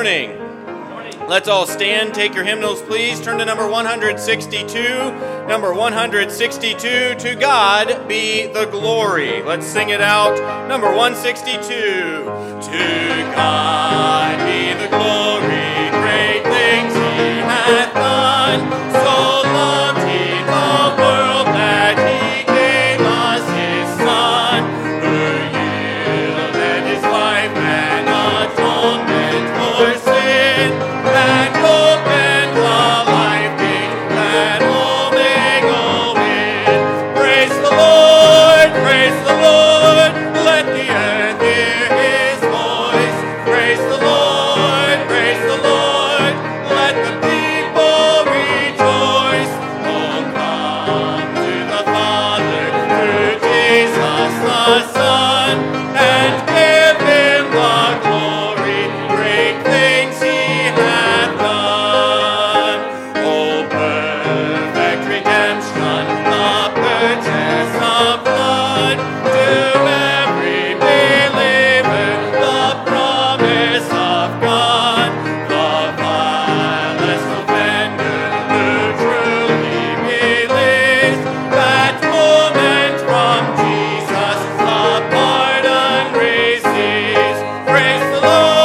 morning. Let's all stand. Take your hymnals, please. Turn to number 162. Number 162, To God Be the Glory. Let's sing it out. Number 162. To God be the glory, great things He hath done. So loved He the world that He gave us His Son, who yielded His life and atonement for sin, that opened the life gate that all may go in. Praise the Lord, praise the Lord, let the earth hear His voice. Praise the Lord, let the people rejoice. Oh, come to the Father through Jesus the Son, and give Him the glory, great things He hath done. Oh, perfect redemption, the purchase of blood, to every believer, the promise of God, the vilest offender who truly believes, that moment from Jesus the pardon receives. Praise the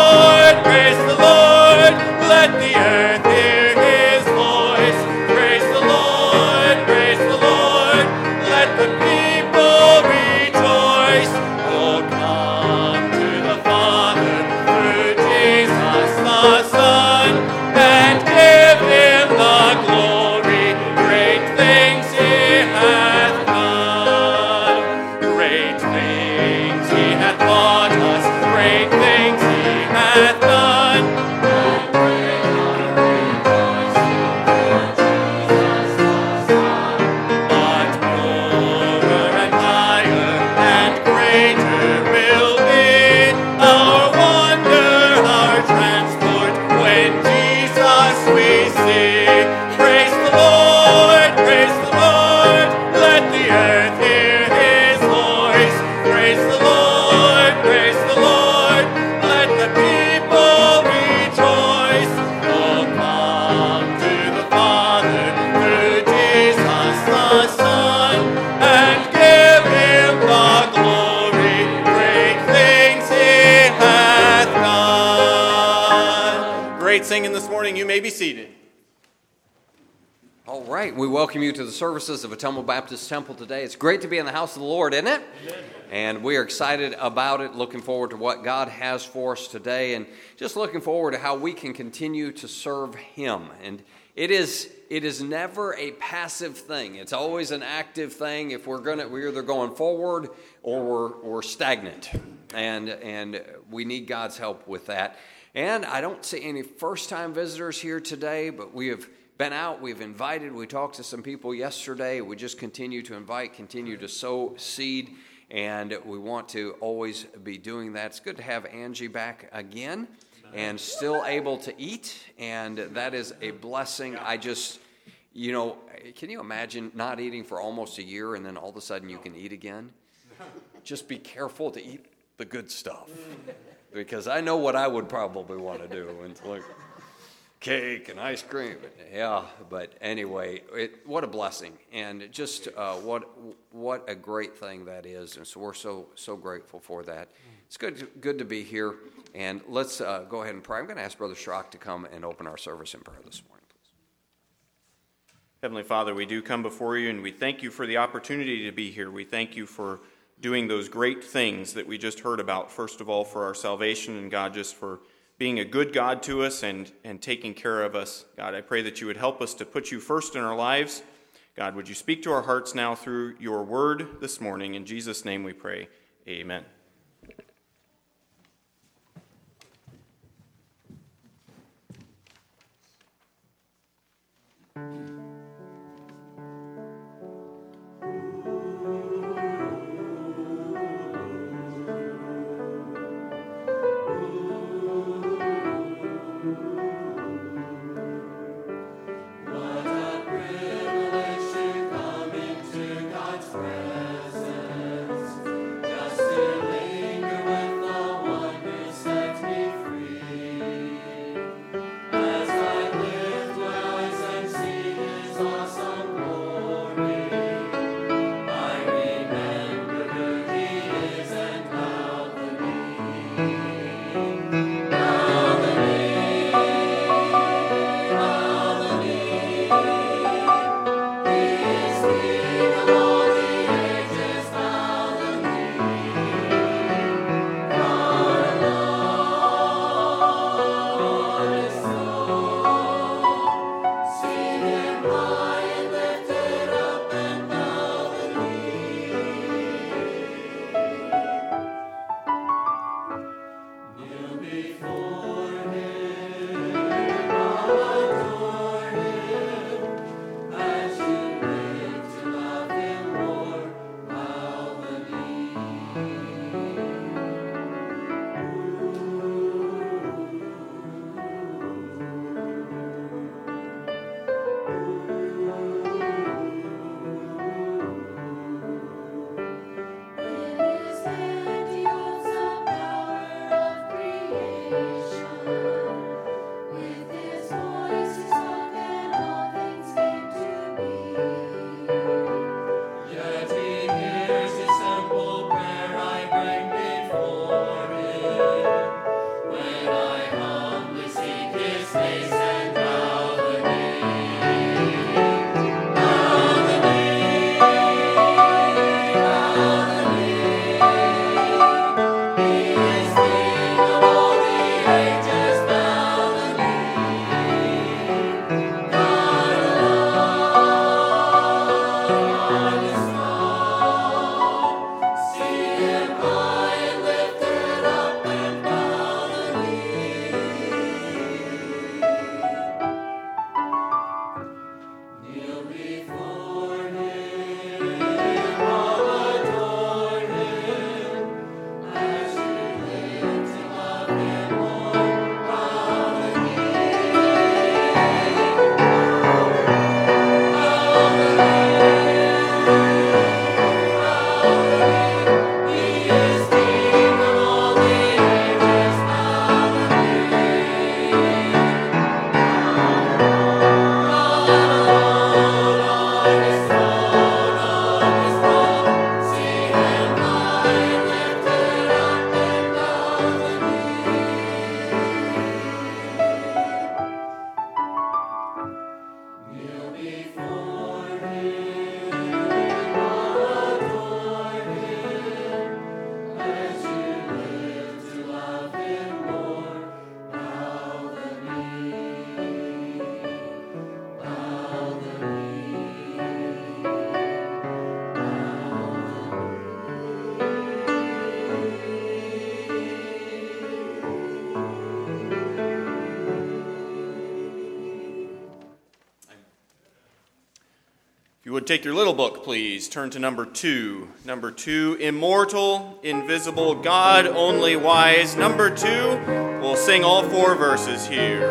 Lord, let the earth hear His voice. Praise the Lord, let the people rejoice. Oh, come to the Father through Jesus the Son, and give Him the glory, great things He hath done. Great things He hath taught us, great things He hath done. But purer and higher and greater will be our wonder, our transport, when Jesus we see. Praise the Lord, let the earth hear His voice. Praise the Lord, let the people rejoice. Oh, come to the Father through Jesus the Son, and give Him the glory, great things He hath done. Great singing this morning. You may be seated. All right, we welcome you to the services of Ottumwa Baptist Temple today. It's great to be in the house of the Lord, isn't it? Amen. And we are excited about it, looking forward to what God has for us today, and just looking forward to how we can continue to serve Him. And it is never a passive thing. It's always an active thing. If we're either going forward or we're stagnant, and we need God's help with that. And I don't see any first-time visitors here today, but we have been out, we've invited, we talked to some people yesterday. We just continue to invite, continue to sow seed, and we want to always be doing that. It's good to have Angie back again and still able to eat, and that is a blessing. I just, can you imagine not eating for almost a year and then all of a sudden you can eat again? Just be careful to eat the good stuff, because I know what I would probably want to do. And it's like cake and ice cream. But anyway, what a blessing, and just what a great thing that is. And so we're so grateful for that. It's good to be here, and let's go ahead and pray. I'm going to ask Brother Schrock to come and open our service in prayer this morning, please. Heavenly Father, we do come before you, and we thank you for the opportunity to be here. We thank you for doing those great things that we just heard about. First of all, for our salvation, and God, just for being a good God to us and taking care of us. God, I pray that you would help us to put you first in our lives. God, would you speak to our hearts now through your word this morning? In Jesus' name we pray. Amen. Just to would take your little book, please, turn to number 2. Number 2, immortal, invisible, God only wise. Number 2, we'll sing all 4 verses here.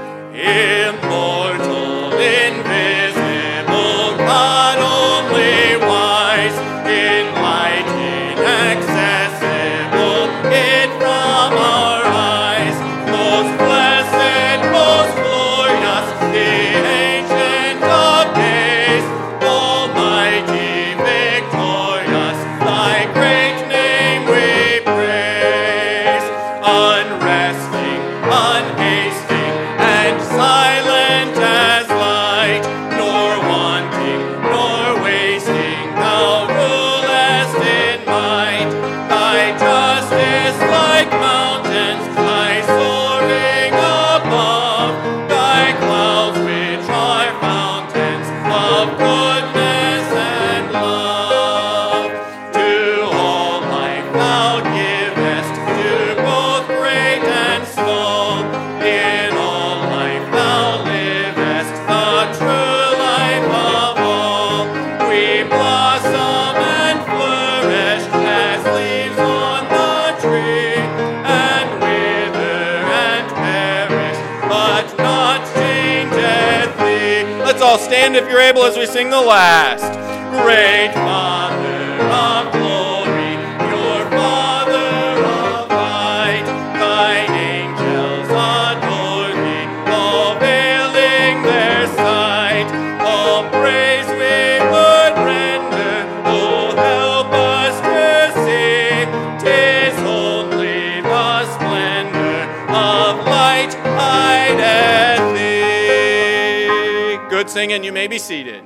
Immortal, invisible, God only wise, in light inaccessible, hid from our eyes, most blessed, most glorious, the ancient of days, almighty, victorious, thy great name we praise, unresting, unhasting, and silent as light, nor wanting, nor wasting, thou rulest in might. Thy justice like mountains, thy soaring above, thy clouds which are fountains of goodness and love. To all life thou givest, to both great and small. In all life thou livest, the true life of all. We blossom and flourish as leaves on the tree, and wither and perish, but not changeth thee. Let's all stand if you're able as we sing the last. Great Father of glory, your Father of light, thine angels adore thee, all veiling their sight. All praise we would render, oh help us to see, 'tis only the splendor of light hideth thee. Good singing, you may be seated.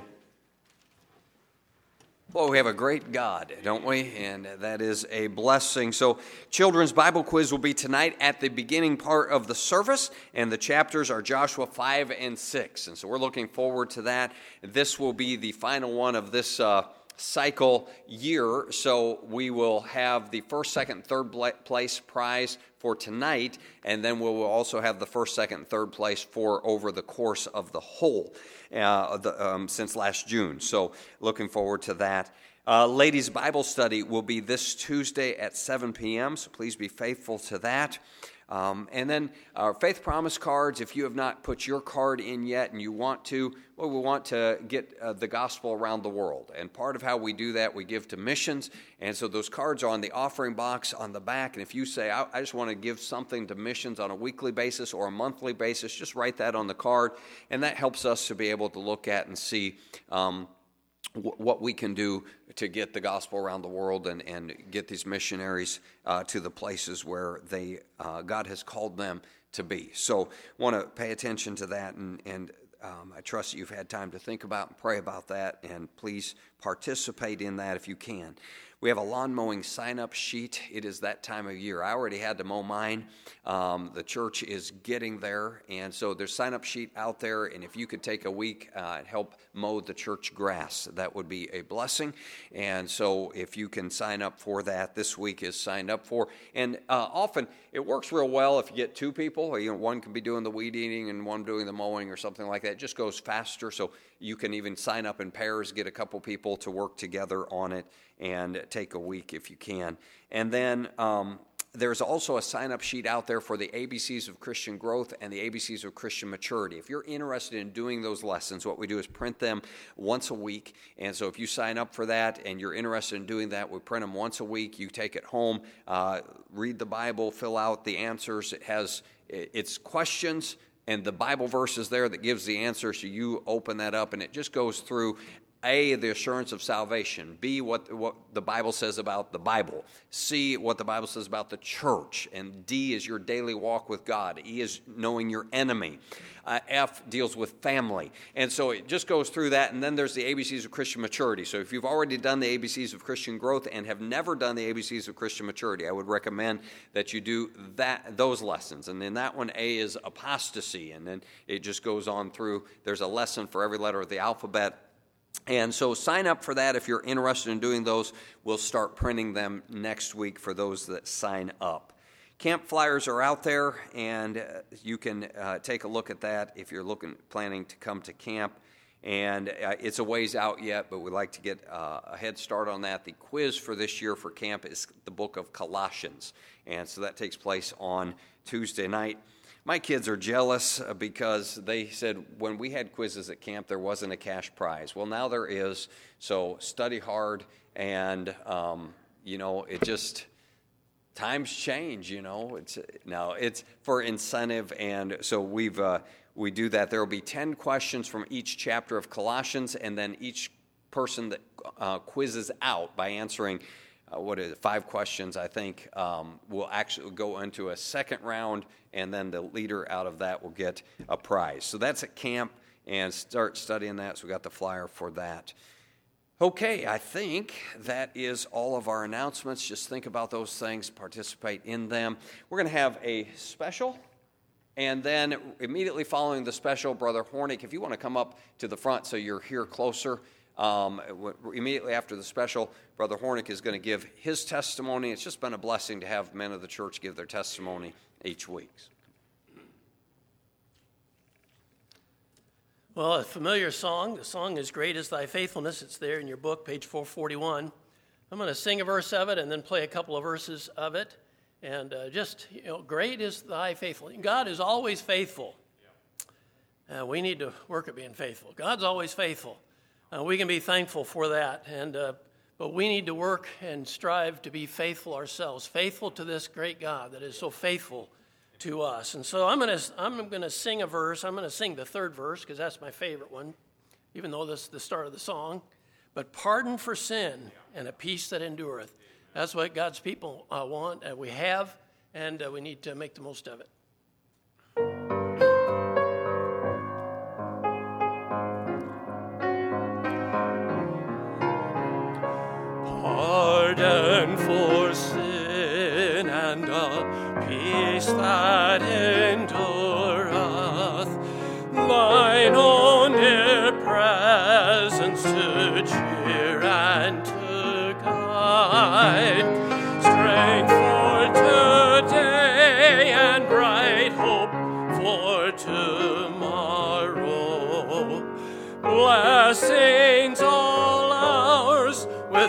Well, we have a great God, don't we? And that is a blessing. So, children's Bible quiz will be tonight at the beginning part of the service, and the chapters are Joshua 5 and 6. And so we're looking forward to that. This will be the final one of this cycle year, so we will have the first, second, third place prize for tonight, and then we will also have the first, second, third place for over the course of the whole since last June. So looking forward to that. Ladies' Bible study will be this Tuesday at 7 p.m., so please be faithful to that. And then our Faith Promise cards, if you have not put your card in yet and you want to, well, we want to get the gospel around the world. And part of how we do that, we give to missions. And so those cards are on the offering box on the back. And if you say, I just want to give something to missions on a weekly basis or a monthly basis, just write that on the card. And that helps us to be able to look at and see what we can do to get the gospel around the world and get these missionaries to the places where God has called them to be. So want to pay attention to that, and I trust that you've had time to think about and pray about that, and please participate in that if you can. We have a lawn mowing sign-up sheet. It is that time of year. I already had to mow mine. The church is getting there, and so there's a sign-up sheet out there, and if you could take a week and help mow the church grass, that would be a blessing. And so if you can sign up for that, this week is signed up for. And often it works real well if you get 2 people. You know, one can be doing the weed eating and one doing the mowing or something like that. It just goes faster, so you can even sign up in pairs, get a couple people to work together on it, and take a week if you can. And then there's also a sign-up sheet out there for the ABCs of Christian Growth and the ABCs of Christian Maturity. If you're interested in doing those lessons, what we do is print them once a week. And so if you sign up for that and you're interested in doing that, we print them once a week. You take it home, read the Bible, fill out the answers. It's questions and the Bible verse is there that gives the answer. So you open that up and it just goes through A, the assurance of salvation. B, what the Bible says about the Bible. C, what the Bible says about the church. And D is your daily walk with God. E is knowing your enemy. F deals with family. And so it just goes through that. And then there's the ABCs of Christian Maturity. So if you've already done the ABCs of Christian Growth and have never done the ABCs of Christian Maturity, I would recommend that you do those lessons. And in that one, A is apostasy. And then it just goes on through. There's a lesson for every letter of the alphabet. And so sign up for that if you're interested in doing those. We'll start printing them next week for those that sign up. Camp flyers are out there, and you can take a look at that if you're planning to come to camp. And it's a ways out yet, but we'd like to get a head start on that. The quiz for this year for camp is the book of Colossians. And so that takes place on Tuesday night. My kids are jealous because they said when we had quizzes at camp, there wasn't a cash prize. Well, now there is. So study hard, and, it just, times change, It's for incentive, and so we do that. There will be 10 questions from each chapter of Colossians, and then each person that quizzes out by answering 5 questions, I think, will actually go into a second round, and then the leader out of that will get a prize. So that's at camp, and start studying that. So we got the flyer for that. Okay, I think that is all of our announcements. Just think about those things, participate in them. We're going to have a special, and then immediately following the special, Brother Hornick, if you want to come up to the front so you're here closer. Immediately after the special, Brother Hornick is going to give his testimony. It's just been a blessing to have men of the church give their testimony each week. Well, a familiar song. The song is Great is Thy Faithfulness. It's there in your book, page 441. I'm going to sing a verse of it and then play a couple of verses of it. And great is Thy faithfulness. God is always faithful. We need to work at being faithful. God's always faithful. We can be thankful for that, but we need to work and strive to be faithful ourselves, faithful to this great God that is so faithful to us. And so I'm going to sing a verse. I'm going to sing the third verse because that's my favorite one, even though this is the start of the song. But pardon for sin and a peace that endureth. That's what God's people want, and we have, and we need to make the most of it. Pardon for sin and a peace that endureth, thine own dear presence to cheer and to guide, strength for today and bright hope for tomorrow, blessings all ours with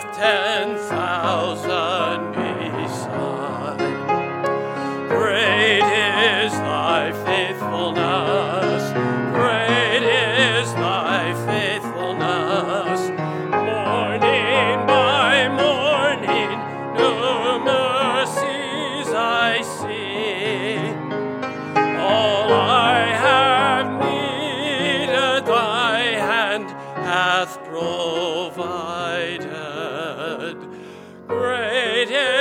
10,000 beside. Great is thy faithfulness, great is thy faithfulness. Morning by morning, new mercies I see. All I have needed, thy hand hath provided. Great is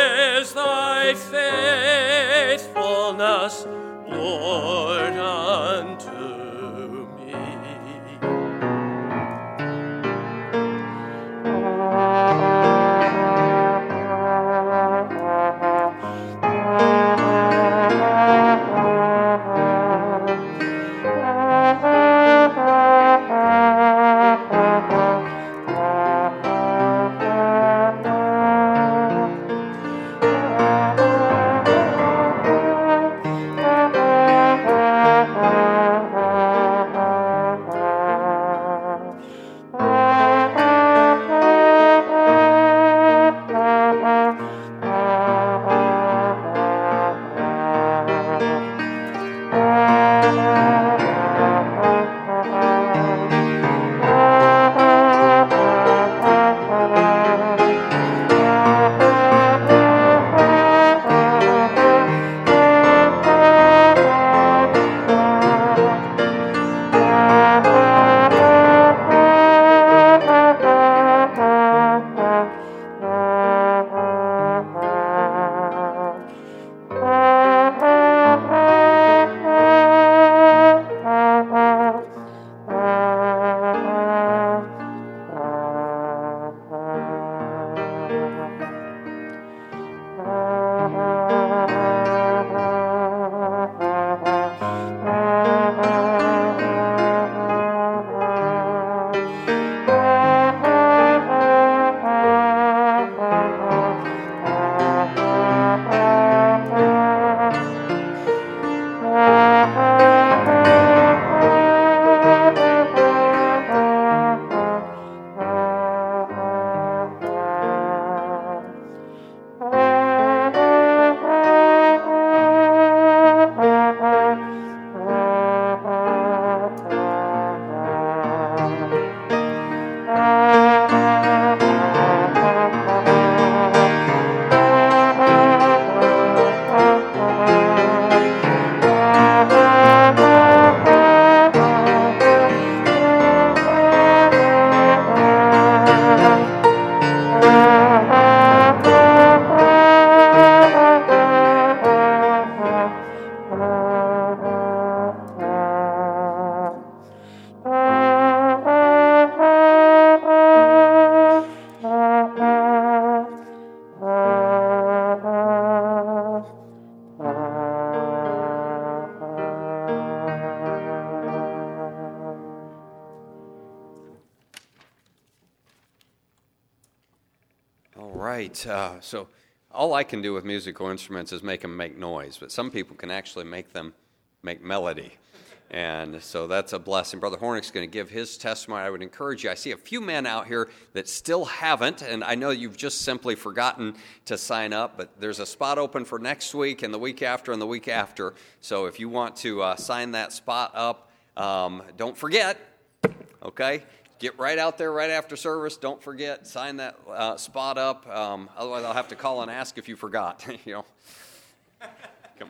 right. So all I can do with musical instruments is make them make noise, but some people can actually make them make melody. And so that's a blessing. Brother Hornick's going to give his testimony. I would encourage you. I see a few men out here that still haven't, and I know you've just simply forgotten to sign up, but there's a spot open for next week and the week after and the week after. So if you want to sign that spot up, don't forget, okay? Get right out there right after service. Don't forget, sign that spot up. Otherwise, I'll have to call and ask if you forgot. Come on.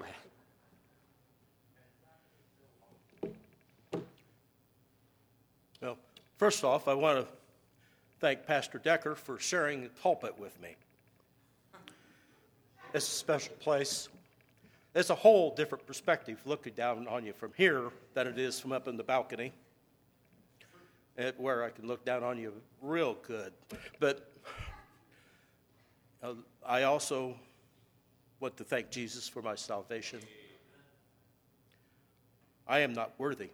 Well, first off, I want to thank Pastor Decker for sharing the pulpit with me. It's a special place. It's a whole different perspective looking down on you from here than it is from up in the balcony, where I can look down on you real good. But I also want to thank Jesus for my salvation. I am not worthy,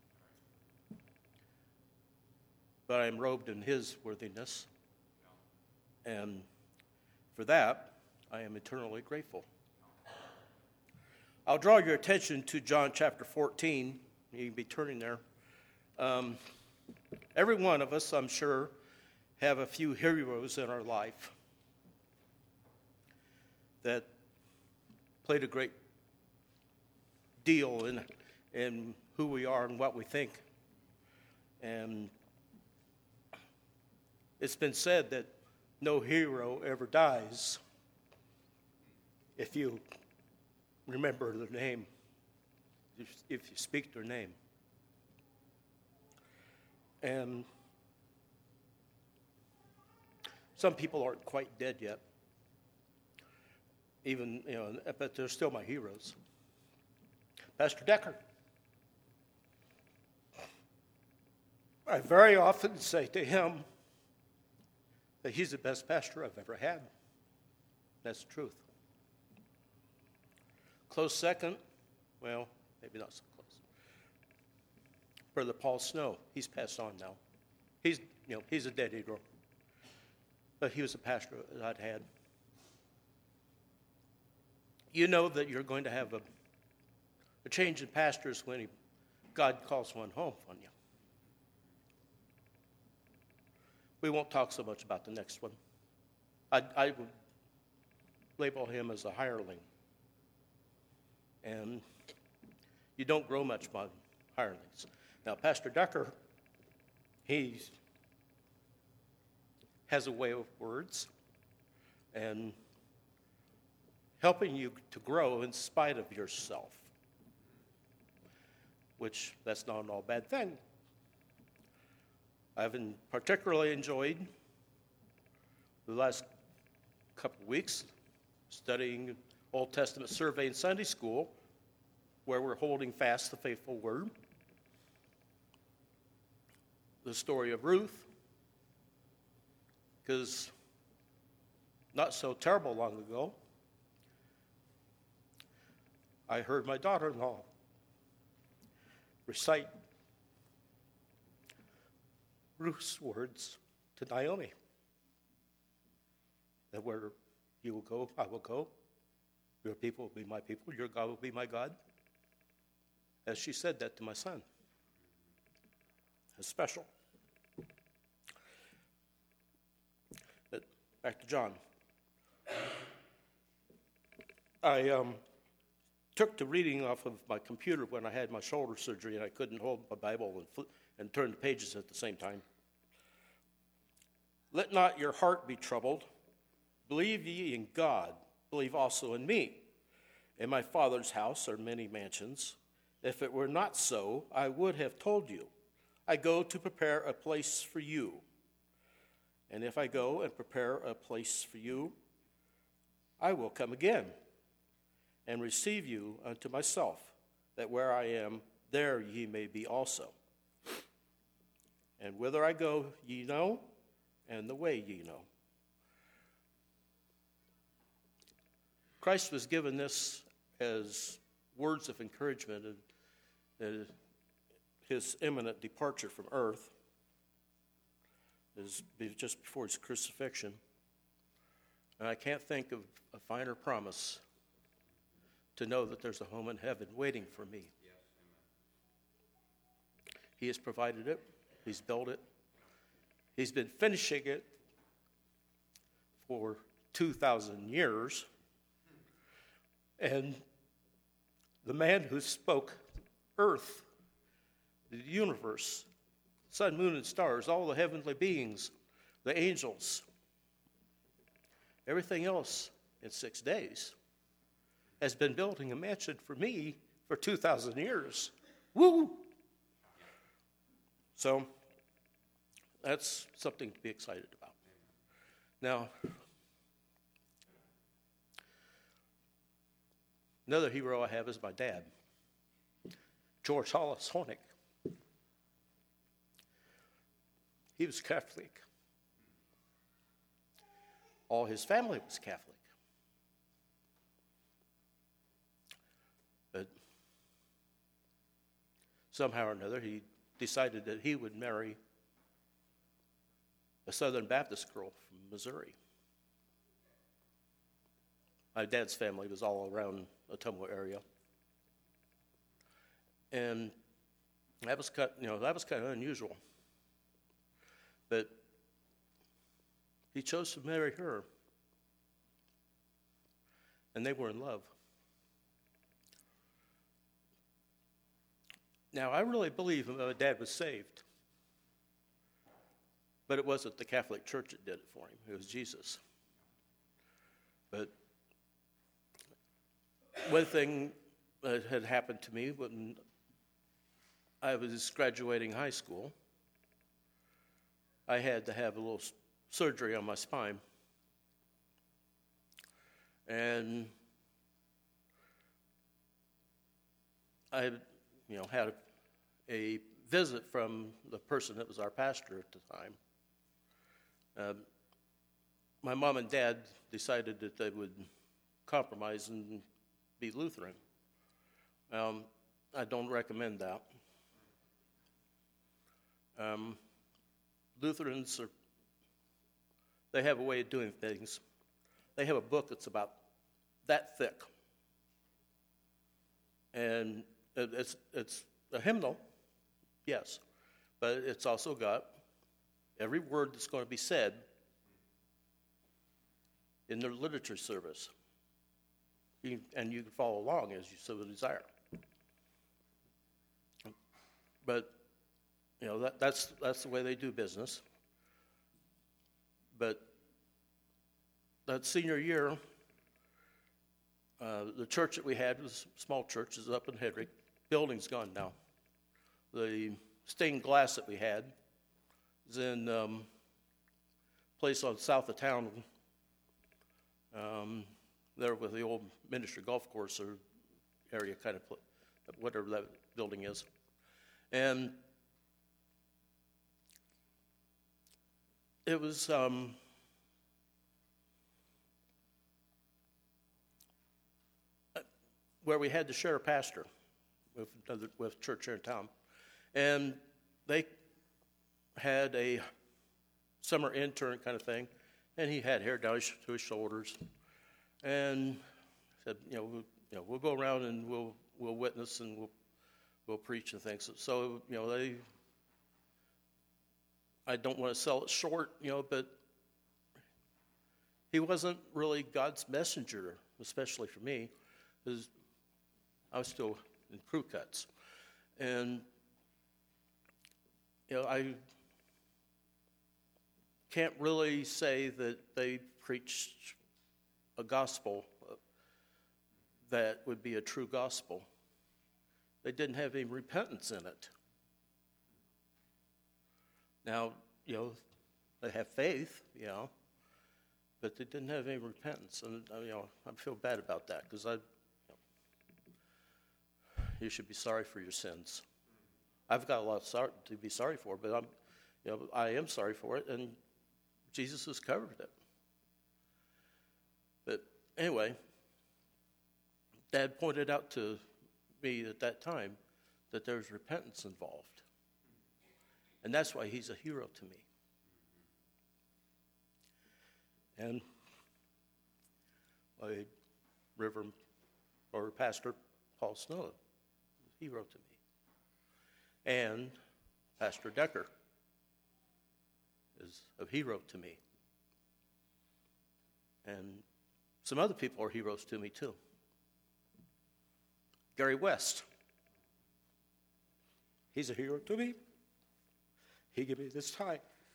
but I am robed in his worthiness. And for that, I am eternally grateful. I'll draw your attention to John chapter 14. You can be turning there. Every one of us, I'm sure, have a few heroes in our life that played a great deal in who we are and what we think. And it's been said that no hero ever dies if you remember their name, if you speak their name. And some people aren't quite dead yet, but they're still my heroes. Pastor Decker. I very often say to him that he's the best pastor I've ever had. That's the truth. Close second, well, maybe not so close. Brother Paul Snow, he's passed on now. He's a dead hero. But he was a pastor that I'd had. You know that you're going to have a change in pastors when God calls one home on you. We won't talk so much about the next one. I would label him as a hireling. And you don't grow much by hirelings. Now, Pastor Decker, he has a way of words and helping you to grow in spite of yourself, which that's not an all bad thing. I've particularly enjoyed the last couple of weeks studying Old Testament survey in Sunday school, where we're holding fast the faithful word. The story of Ruth, because not so terrible long ago, I heard my daughter-in-law recite Ruth's words to Naomi, that where you will go, I will go. Your people will be my people. Your God will be my God. As she said that to my son. It's special. But back to John. I took to reading off of my computer when I had my shoulder surgery and I couldn't hold my Bible and turn the pages at the same time. Let not your heart be troubled. Believe ye in God. Believe also in me. In my Father's house are many mansions. If it were not so, I would have told you. I go to prepare a place for you. And if I go and prepare a place for you, I will come again and receive you unto myself, that where I am, there ye may be also. And whither I go, ye know, and the way ye know. Christ was given this as words of encouragement in his imminent departure from earth, is just before his crucifixion. And I can't think of a finer promise to know that there's a home in heaven waiting for me. He has provided it. He's built it. He's been finishing it for 2,000 years. And the man who spoke earth, the universe, sun, moon, and stars, all the heavenly beings, the angels, everything else in 6 days, has been building a mansion for me for 2,000 years. Woo! So that's something to be excited about. Now, another hero I have is my dad, George Hollis Honig. He was Catholic. All his family was Catholic. But somehow or another, he decided that he would marry a Southern Baptist girl from Missouri. My dad's family was all around the Ottumwa area. And that was kind of unusual. But he chose to marry her. And they were in love. Now, I really believe my dad was saved. But it wasn't the Catholic Church that did it for him. It was Jesus. But one thing that had happened to me when I was graduating high school, I had to have a little surgery on my spine. And I had a visit from the person that was our pastor at the time. My mom and dad decided that they would compromise and be Lutheran. I don't recommend that. Lutherans they have a way of doing things. They have a book that's about that thick. And it's a hymnal, yes, but it's also got every word that's going to be said in their literature service. And you can follow along as you so desire. But that's the way they do business. But that senior year, the church that we had was a small church, is up in Hedrick. Building's gone now. The stained glass that we had is in a place on south of town, there with the old Ministry Golf Course or area, kind of whatever that building is. And it was where we had to share a pastor with church here in town. And they had a summer intern kind of thing, and he had hair down to his shoulders. And said, we'll go around and we'll witness and we'll preach and things. So, I don't want to sell it short, but he wasn't really God's messenger, especially for me, because I was still in crew cuts. And, I can't really say that they preached a gospel that would be a true gospel. They didn't have any repentance in it. Now, they have faith, but they didn't have any repentance. And, I feel bad about that because you should be sorry for your sins. I've got a lot to be sorry for, but I am sorry for it, and Jesus has covered it. But anyway, Dad pointed out to me at that time that there's repentance involved. And that's why he's a hero to me. And by Reverend or Pastor Paul Snow. He wrote to me. And Pastor Decker he wrote to me. And some other people are heroes to me too. Gary West. He's a hero to me. He gave me this tie.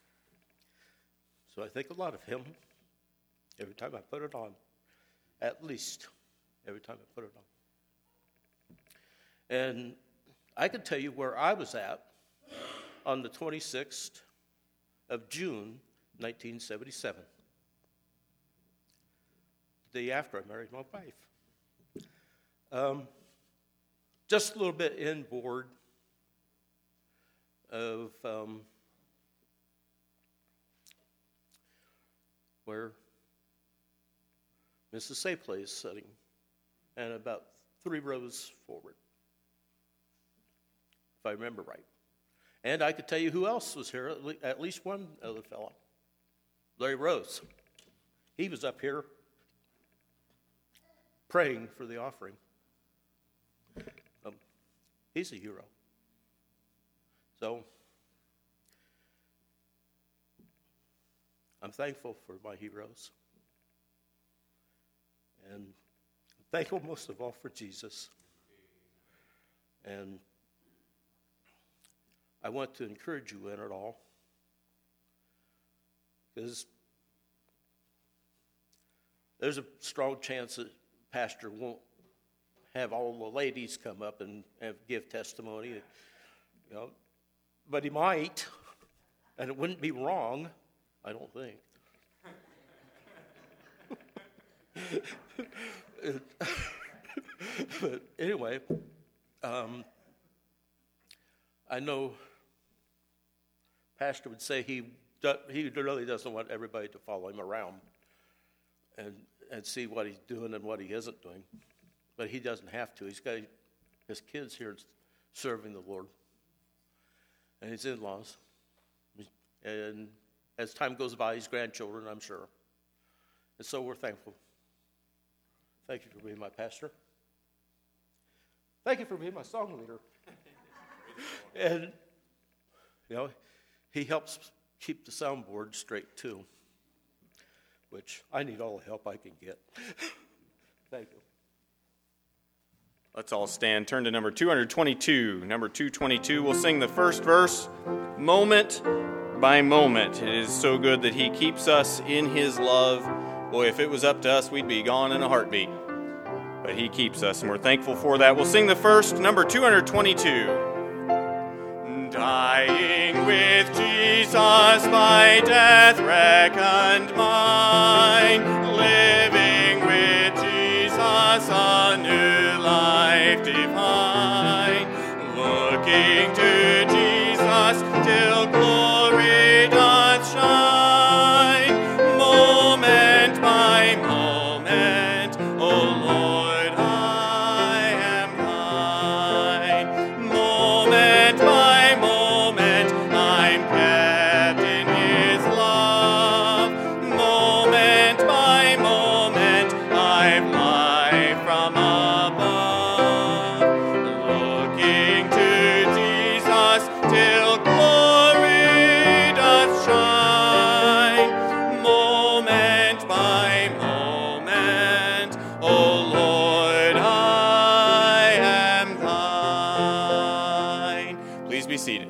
So I think a lot of him every time I put it on. At least every time I put it on. And I can tell you where I was at on the 26th of June, 1977. The day after I married my wife. Just a little bit inboard of where Mrs. Sapley is sitting, and about 3 rows forward, if I remember right. And I could tell you who else was here, at least one other fellow, Larry Rose. He was up here praying for the offering. He's a hero. So, I'm thankful for my heroes. And I'm thankful most of all for Jesus. And I want to encourage you in it all. Because there's a strong chance that Pastor won't have all the ladies come up and give testimony. You know, but he might, and it wouldn't be wrong, I don't think. But anyway, I know Pastor would say he really doesn't want everybody to follow him around and see what he's doing and what he isn't doing. But he doesn't have to. He's got his kids here serving the Lord. And his in-laws. And as time goes by, his grandchildren, I'm sure. And so we're thankful. Thank you for being my pastor. Thank you for being my song leader. And, you know, he helps keep the soundboard straight, too. Which I need all the help I can get. Thank you. Let's all stand. Turn to number 222. Number 222, we'll sing the first verse, moment by moment. It is so good that he keeps us in his love. Boy, if it was up to us, we'd be gone in a heartbeat. But he keeps us, and we're thankful for that. We'll sing the first, number 222. Dying with Jesus, by death reckoned mine, living with Jesus, a new life divine, looking to Jesus till glory doth shine, moment by moment, O Lord, I am thine, moment by moment, I'm kept in his love, moment by moment, I've life from above, looking to Jesus till glory doth shine, moment by moment, O Lord, I am thine. Please be seated.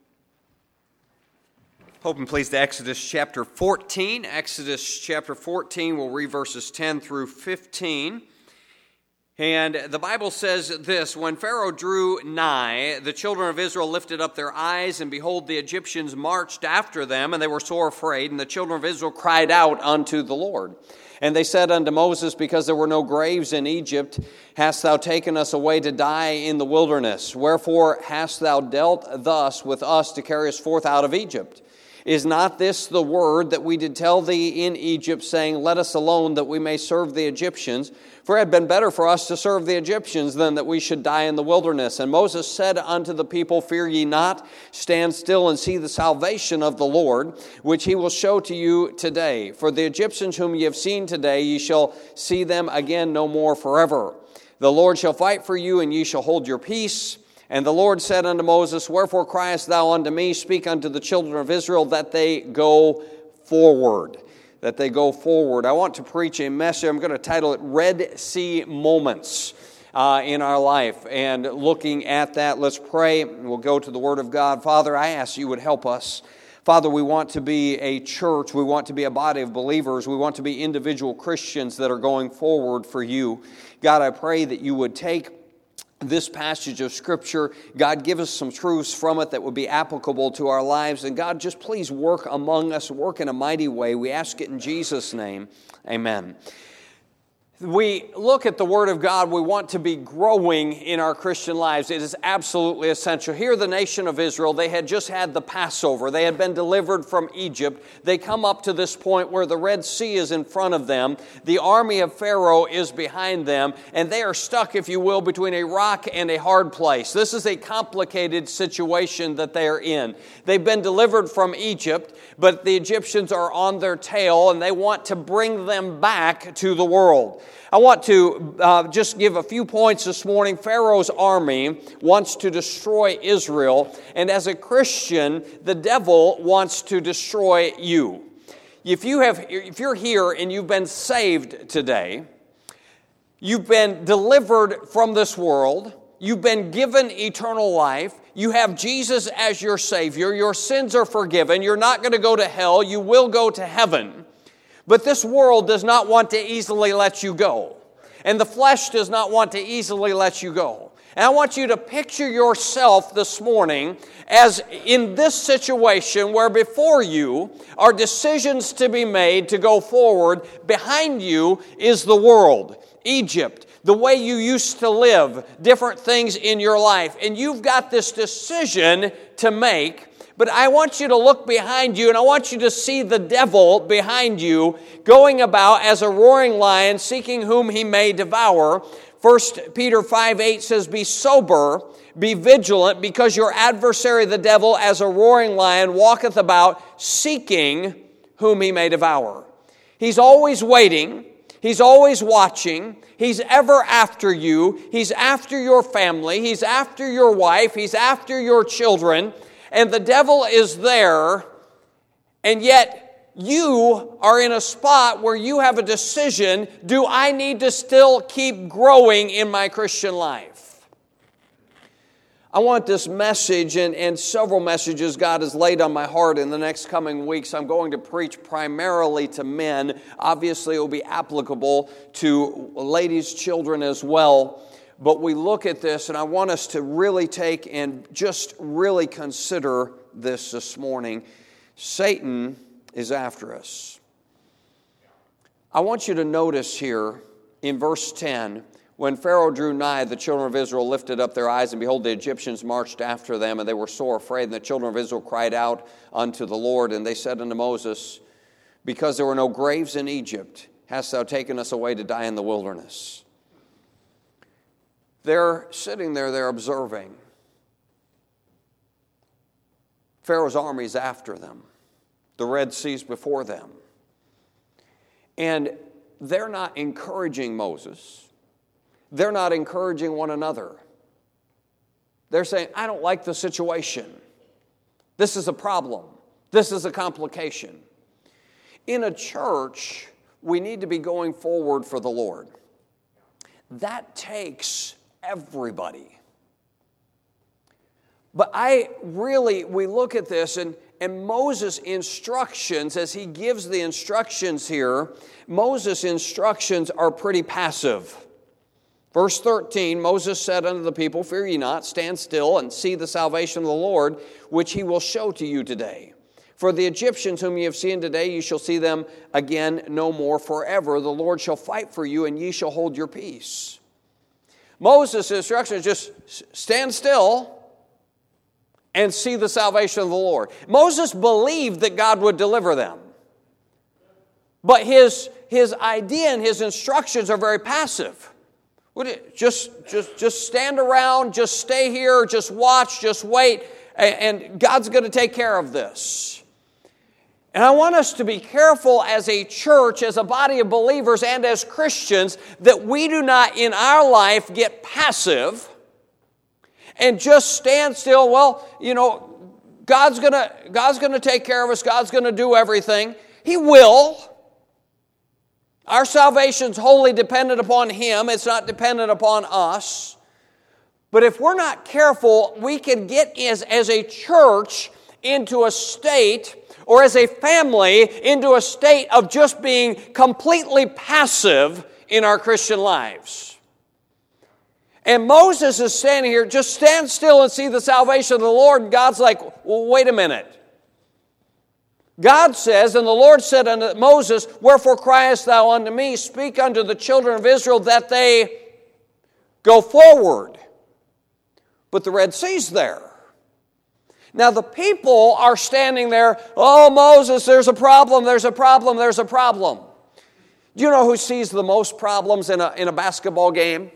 Open please to Exodus chapter 14. Exodus chapter 14, we'll read verses 10 through 15. And the Bible says this: When Pharaoh drew nigh, the children of Israel lifted up their eyes, and behold, the Egyptians marched after them, and they were sore afraid. And the children of Israel cried out unto the Lord. And they said unto Moses, because there were no graves in Egypt, hast thou taken us away to die in the wilderness? Wherefore hast thou dealt thus with us to carry us forth out of Egypt? Is not this the word that we did tell thee in Egypt, saying, Let us alone, that we may serve the Egyptians? For it had been better for us to serve the Egyptians than that we should die in the wilderness. And Moses said unto the people, Fear ye not, stand still and see the salvation of the Lord, which he will show to you today. For the Egyptians whom ye have seen today, ye shall see them again no more forever. The Lord shall fight for you, and ye shall hold your peace. And the Lord said unto Moses, Wherefore criest thou unto me? Speak unto the children of Israel that they go forward. That they go forward. I want to preach a message. I'm going to title it Red Sea Moments in our life. And looking at that, let's pray. We'll go to the Word of God. Father, I ask you would help us. Father, we want to be a church. We want to be a body of believers. We want to be individual Christians that are going forward for you. God, I pray that you would take this passage of Scripture. God, give us some truths from it that would be applicable to our lives. And God, just please work among us, work in a mighty way. We ask it in Jesus' name. Amen. We look at the Word of God, we want to be growing in our Christian lives. It is absolutely essential. Here, the nation of Israel, they had just had the Passover. They had been delivered from Egypt. They come up to this point where the Red Sea is in front of them. The army of Pharaoh is behind them, and they are stuck, if you will, between a rock and a hard place. This is a complicated situation that they are in. They've been delivered from Egypt, but the Egyptians are on their tail, and they want to bring them back to the world. I want to just give a few points this morning. Pharaoh's army wants to destroy Israel, and as a Christian, the devil wants to destroy you. If you're here and you've been saved today, you've been delivered from this world, you've been given eternal life, you have Jesus as your Savior, your sins are forgiven, you're not going to go to hell, you will go to heaven. But this world does not want to easily let you go. And the flesh does not want to easily let you go. And I want you to picture yourself this morning as in this situation where before you are decisions to be made to go forward. Behind you is the world, Egypt, the way you used to live, different things in your life. And you've got this decision to make. But I want you to look behind you, and I want you to see the devil behind you going about as a roaring lion, seeking whom he may devour. 1 Peter 5:8 says, Be sober, be vigilant, because your adversary the devil, as a roaring lion, walketh about, seeking whom he may devour. He's always waiting. He's always watching. He's ever after you. He's after your family. He's after your wife. He's after your children. And the devil is there, and yet you are in a spot where you have a decision, do I need to still keep growing in my Christian life? I want this message and several messages God has laid on my heart in the next coming weeks. I'm going to preach primarily to men. Obviously, it will be applicable to ladies, children as well. But we look at this, and I want us to really take and just really consider this morning. Satan is after us. I want you to notice here in verse 10, when Pharaoh drew nigh, the children of Israel lifted up their eyes, and behold, the Egyptians marched after them, and they were sore afraid. And the children of Israel cried out unto the Lord, and they said unto Moses, Because there were no graves in Egypt, hast thou taken us away to die in the wilderness? They're sitting there, they're observing. Pharaoh's army is after them. The Red Sea's before them. And they're not encouraging Moses. They're not encouraging one another. They're saying, I don't like the situation. This is a problem. This is a complication. In a church, we need to be going forward for the Lord. That takes everybody. But we look at this, and Moses' instructions, as he gives the instructions here, Moses' instructions are pretty passive. Verse 13, Moses said unto the people, Fear ye not, stand still, and see the salvation of the Lord, which he will show to you today. For the Egyptians whom ye have seen today, ye shall see them again no more forever. The Lord shall fight for you, and ye shall hold your peace. Moses' instruction is just stand still and see the salvation of the Lord. Moses believed that God would deliver them. But his idea and his instructions are very passive. Just stand around, just stay here, just watch, just wait, and God's going to take care of this. And I want us to be careful as a church, as a body of believers, and as Christians, that we do not in our life get passive and just stand still. Well, God's going to take care of us. God's going to do everything. He will. Our salvation's wholly dependent upon Him. It's not dependent upon us. But if we're not careful, we can get as a church into a state, or as a family into a state of just being completely passive in our Christian lives. And Moses is standing here, just stand still and see the salvation of the Lord. And God's like, well, wait a minute. God says, and the Lord said unto Moses, wherefore criest thou unto me? Speak unto the children of Israel that they go forward. But the Red Sea's there. Now the people are standing there, oh Moses, there's a problem, there's a problem, there's a problem. Do you know who sees the most problems in a basketball game?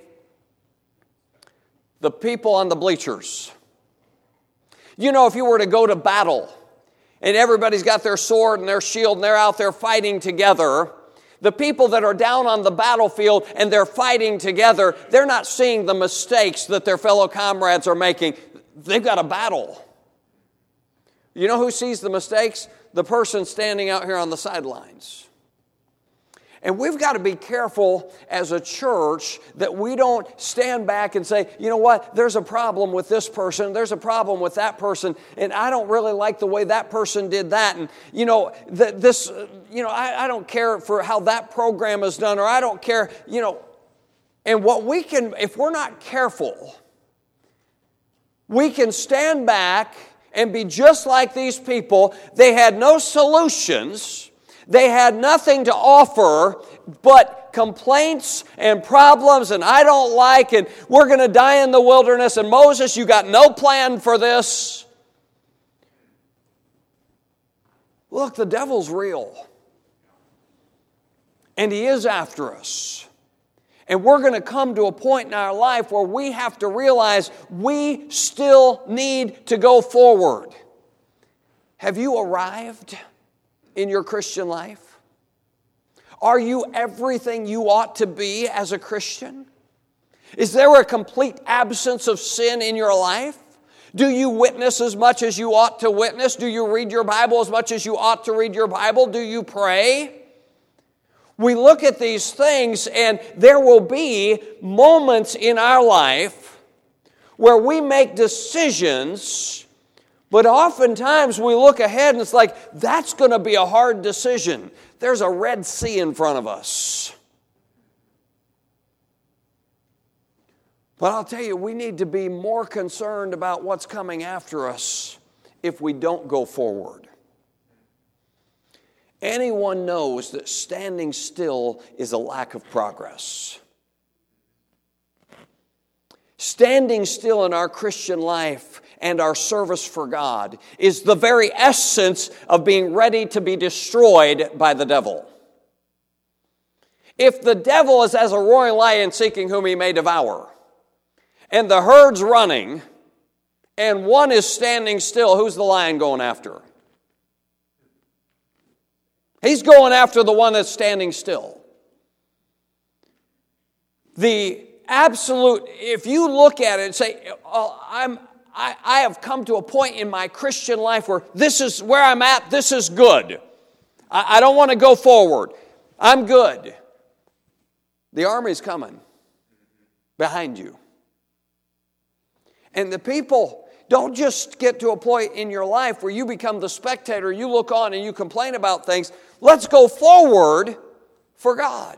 The people on the bleachers. You know, if you were to go to battle, and everybody's got their sword and their shield and they're out there fighting together, the people that are down on the battlefield and they're fighting together, they're not seeing the mistakes that their fellow comrades are making. They've got a battle. You know who sees the mistakes? The person standing out here on the sidelines. And we've got to be careful as a church that we don't stand back and say, you know what, there's a problem with this person, there's a problem with that person, and I don't really like the way that person did that. And, I don't care for how that program is done, or I don't care, And what we can, if we're not careful, we can stand back and be just like these people. They had no solutions. They had nothing to offer but complaints and problems, and I don't like, and we're going to die in the wilderness, and Moses, you got no plan for this. Look, the devil's real. And he is after us. And we're going to come to a point in our life where we have to realize we still need to go forward. Have you arrived in your Christian life? Are you everything you ought to be as a Christian? Is there a complete absence of sin in your life? Do you witness as much as you ought to witness? Do you read your Bible as much as you ought to read your Bible? Do you pray? We look at these things, and there will be moments in our life where we make decisions. But oftentimes we look ahead and it's like, that's going to be a hard decision. There's a Red Sea in front of us. But I'll tell you, we need to be more concerned about what's coming after us if we don't go forward. Anyone knows that standing still is a lack of progress. Standing still in our Christian life and our service for God is the very essence of being ready to be destroyed by the devil. If the devil is as a roaring lion seeking whom he may devour, and the herd's running, and one is standing still, who's the lion going after? He's going after the one that's standing still. The absolute, if you look at it and say, I have come to a point in my Christian life where this is where I'm at, this is good. I don't want to go forward. I'm good. The army's coming behind you. And the people don't just get to a point in your life where you become the spectator, you look on and you complain about things. Let's go forward for God.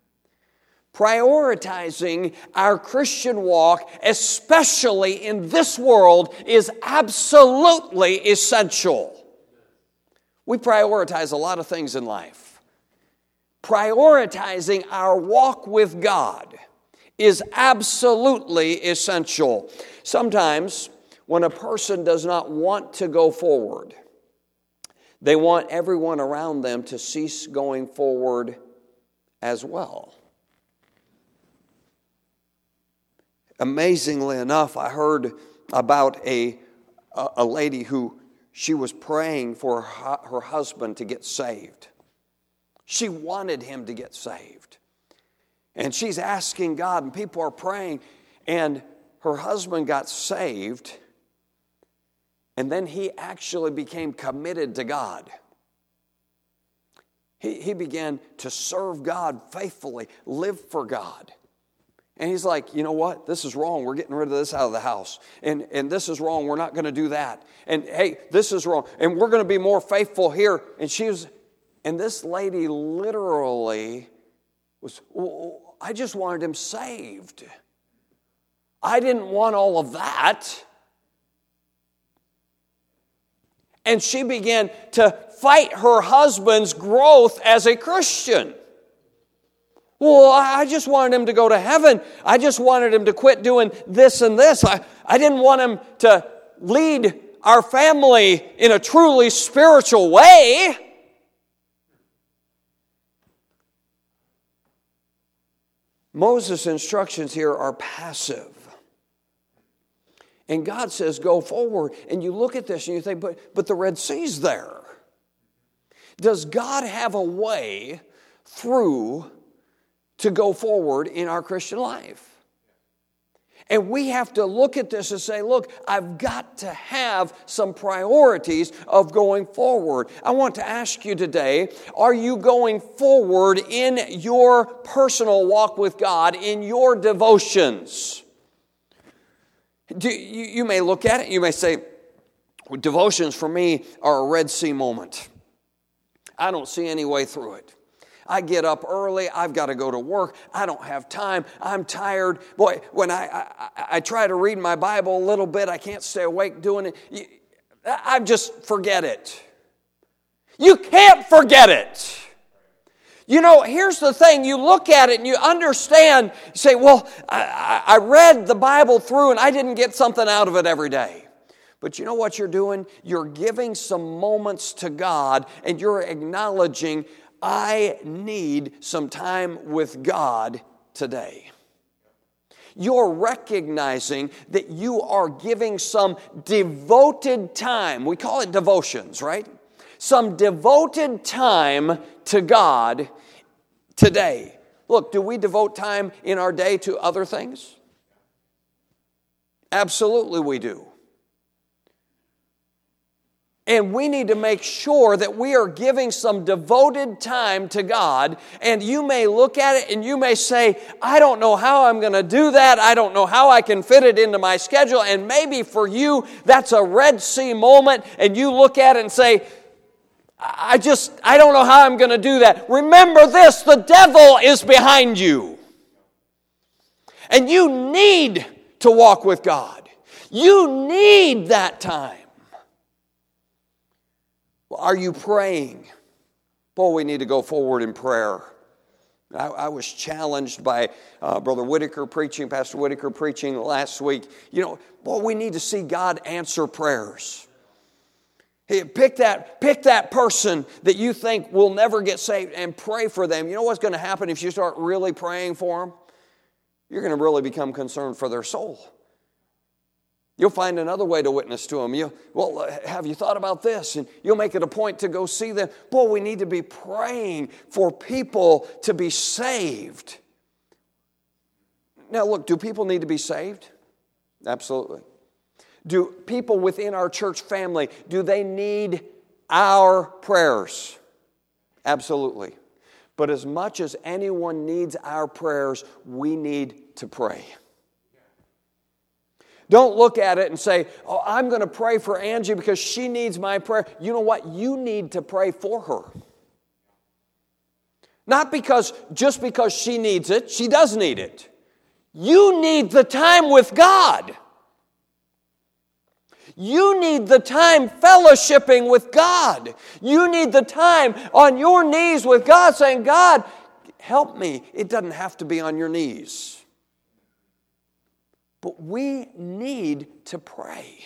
Prioritizing our Christian walk, especially in this world, is absolutely essential. We prioritize a lot of things in life. Prioritizing our walk with God is absolutely essential. Sometimes when a person does not want to go forward, they want everyone around them to cease going forward as well. Amazingly enough, I heard about a lady who she was praying for her husband to get saved. She wanted him to get saved. And she's asking God, and people are praying, and her husband got saved, and then he actually became committed to God. He began to serve God faithfully, live for God. And he's like, you know what? This is wrong. We're getting rid of this out of the house. And this is wrong. We're not going to do that. And hey, this is wrong. And we're going to be more faithful here. And this lady literally was, I just wanted him saved. I didn't want all of that. And she began to fight her husband's growth as a Christian. Well, I just wanted him to go to heaven. I just wanted him to quit doing this and this. I didn't want him to lead our family in a truly spiritual way. Moses' instructions here are passive. And God says, go forward. And you look at this and you think, but the Red Sea's there. Does God have a way through to go forward in our Christian life? And we have to look at this and say, look, I've got to have some priorities of going forward. I want to ask you today, are you going forward in your personal walk with God, in your devotions? You may look at it, you may say, well, devotions for me are a Red Sea moment. I don't see any way through it. I get up early. I've got to go to work. I don't have time. I'm tired. Boy, when I try to read my Bible a little bit, I can't stay awake doing it. I just forget it. You can't forget it. You know, here's the thing. You look at it and you understand. You say, well, I read the Bible through and I didn't get something out of it every day. But you know what you're doing? You're giving some moments to God and you're acknowledging, I need some time with God today. You're recognizing that you are giving some devoted time. We call it devotions, right? Some devoted time to God today. Look, do we devote time in our day to other things? Absolutely we do. And we need to make sure that we are giving some devoted time to God. And you may look at it and you may say, I don't know how I'm going to do that. I don't know how I can fit it into my schedule. And maybe for you, that's a Red Sea moment. And you look at it and say, I don't know how I'm going to do that. Remember this, the devil is behind you. And you need to walk with God. You need that time. Are you praying? Boy, we need to go forward in prayer. I was challenged by Brother Whitaker preaching, Pastor Whitaker preaching last week. You know, boy, we need to see God answer prayers. Hey, pick that person that you think will never get saved and pray for them. You know what's going to happen if you start really praying for them? You're going to really become concerned for their soul. You'll find another way to witness to them. Have you thought about this? And you'll make it a point to go see them. Boy, we need to be praying for people to be saved. Now, look, do people need to be saved? Absolutely. Do people within our church family, do they need our prayers? Absolutely. But as much as anyone needs our prayers, we need to pray. Don't look at it and say, oh, I'm going to pray for Angie because she needs my prayer. You know what? You need to pray for her. Not just because she needs it. She does need it. You need the time with God. You need the time fellowshipping with God. You need the time on your knees with God saying, God, help me. It doesn't have to be on your knees. But we need to pray.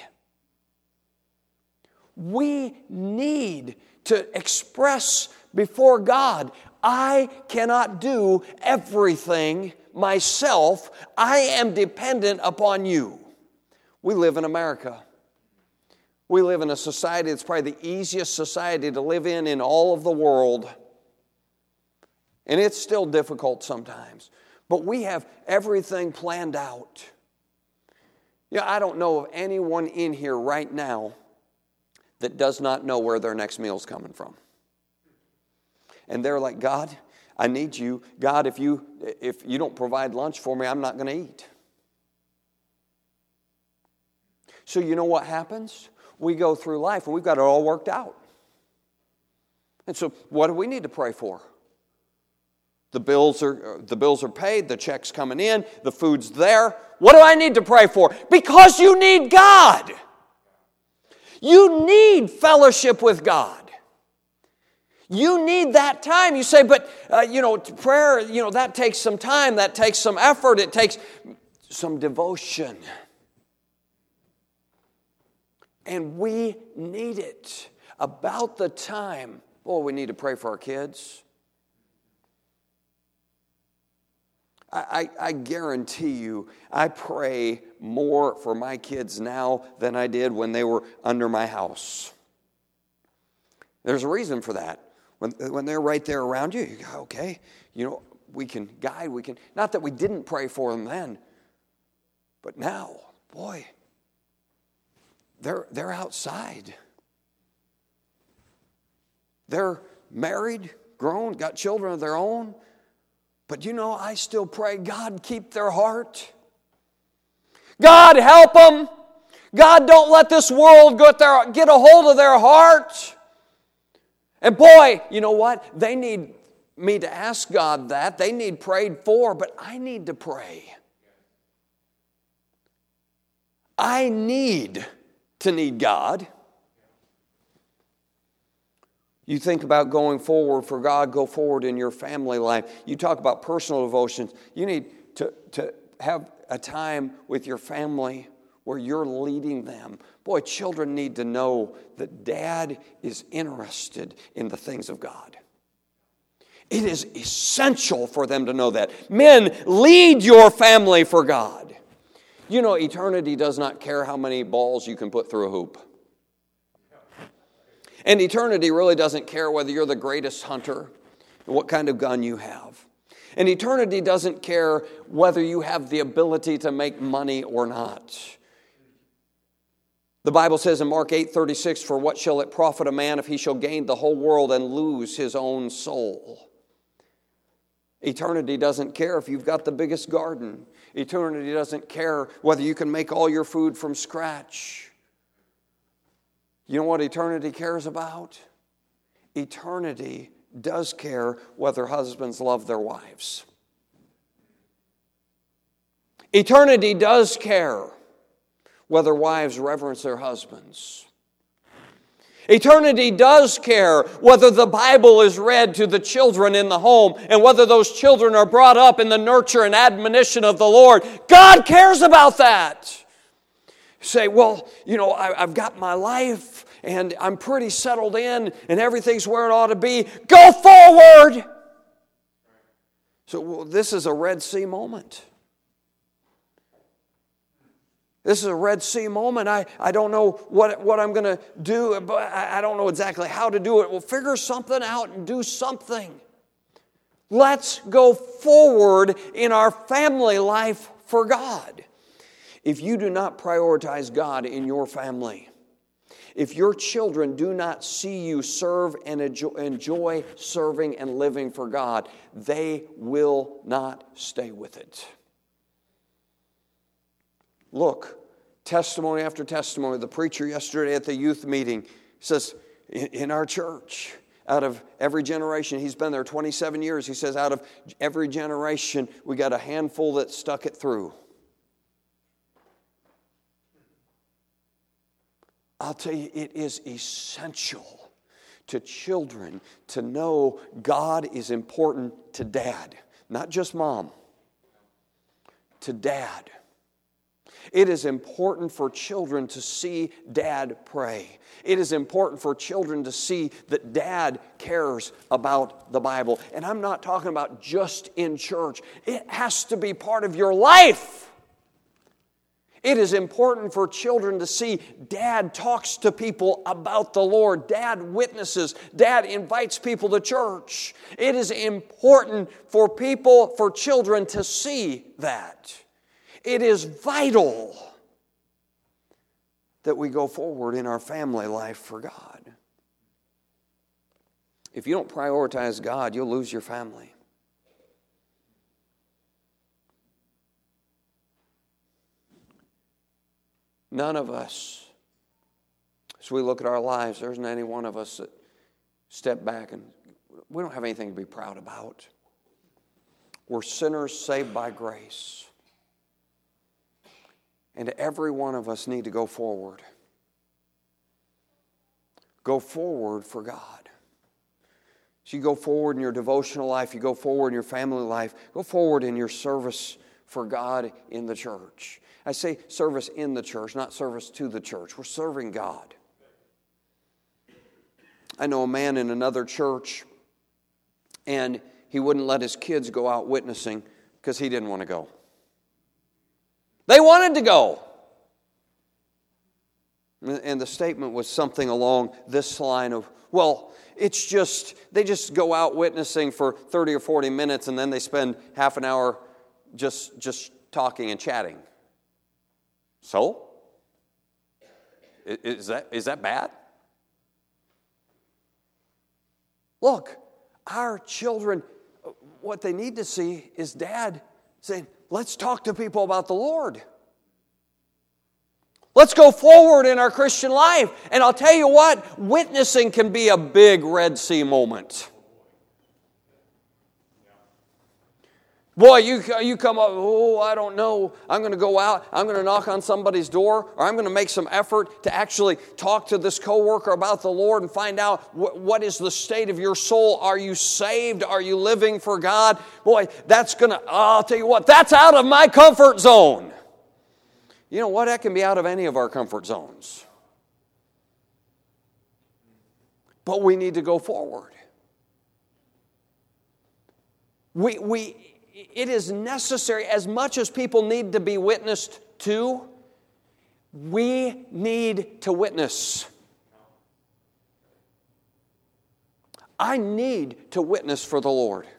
We need to express before God, I cannot do everything myself. I am dependent upon you. We live in America. We live in a society that's probably the easiest society to live in all of the world. And it's still difficult sometimes. But we have everything planned out. I don't know of anyone in here right now that does not know where their next meal's coming from. And they're like, God, I need you. God, if you don't provide lunch for me, I'm not going to eat. So you know what happens? We go through life and we've got it all worked out. And so what do we need to pray for? The bills are paid, the check's coming in, the food's there. What do I need to pray for? Because you need God. You need fellowship with God. You need that time. You say, but, prayer, that takes some time. That takes some effort. It takes some devotion. And we need it. About the time, we need to pray for our kids. I guarantee you, I pray more for my kids now than I did when they were under my house. There's a reason for that. When they're right there around you, you go, okay, we can guide, not that we didn't pray for them then, but now, boy, they're outside. They're married, grown, got children of their own. But I still pray, God, keep their heart. God, help them. God, don't let this world get a hold of their heart. And boy, you know what? They need me to ask God that. They need prayed for, but I need to pray. I need to need God. You think about going forward for God, go forward in your family life. You talk about personal devotions. You need to have a time with your family where you're leading them. Boy, children need to know that Dad is interested in the things of God. It is essential for them to know that. Men, lead your family for God. Eternity does not care how many balls you can put through a hoop. And eternity really doesn't care whether you're the greatest hunter and what kind of gun you have. And eternity doesn't care whether you have the ability to make money or not. The Bible says in Mark 8:36, for what shall it profit a man if he shall gain the whole world and lose his own soul? Eternity doesn't care if you've got the biggest garden. Eternity doesn't care whether you can make all your food from scratch. You know what eternity cares about? Eternity does care whether husbands love their wives. Eternity does care whether wives reverence their husbands. Eternity does care whether the Bible is read to the children in the home and whether those children are brought up in the nurture and admonition of the Lord. God cares about that. You say, I've got my life and I'm pretty settled in and everything's where it ought to be. Go forward! So this is a Red Sea moment. This is a Red Sea moment. I don't know what I'm going to do, but I don't know exactly how to do it. We'll figure something out and do something. Let's go forward in our family life for God. If you do not prioritize God in your family, if your children do not see you serve and enjoy serving and living for God, they will not stay with it. Look, testimony after testimony. The preacher yesterday at the youth meeting says, in our church, out of every generation, he's been there 27 years, he says, out of every generation, we got a handful that stuck it through. I'll tell you, it is essential to children to know God is important to Dad, not just Mom, to Dad. It is important for children to see Dad pray. It is important for children to see that Dad cares about the Bible. And I'm not talking about just in church. It has to be part of your life. It is important for children to see Dad talks to people about the Lord. Dad witnesses. Dad invites people to church. It is important for children to see that. It is vital that we go forward in our family life for God. If you don't prioritize God, you'll lose your family. None of us, as we look at our lives, there isn't any one of us that step back and we don't have anything to be proud about. We're sinners saved by grace. And every one of us need to go forward. Go forward for God. So you go forward in your devotional life, you go forward in your family life, go forward in your service for God in the church. I say service in the church, not service to the church. We're serving God. I know a man in another church, and he wouldn't let his kids go out witnessing because he didn't want to go. They wanted to go. And the statement was something along this line of, well, it's just, they just go out witnessing for 30 or 40 minutes and then they spend half an hour just talking and chatting. So? Is that bad? Look, our children, what they need to see is Dad saying, let's talk to people about the Lord. Let's go forward in our Christian life. And I'll tell you what, witnessing can be a big Red Sea moment. Boy, you come up, oh, I don't know. I'm going to go out, I'm going to knock on somebody's door, or I'm going to make some effort to actually talk to this coworker about the Lord and find out what is the state of your soul. Are you saved? Are you living for God? Boy, I'll tell you what, that's out of my comfort zone. You know what? That can be out of any of our comfort zones. But we need to go forward. It is necessary, as much as people need to be witnessed to, we need to witness. I need to witness for the Lord.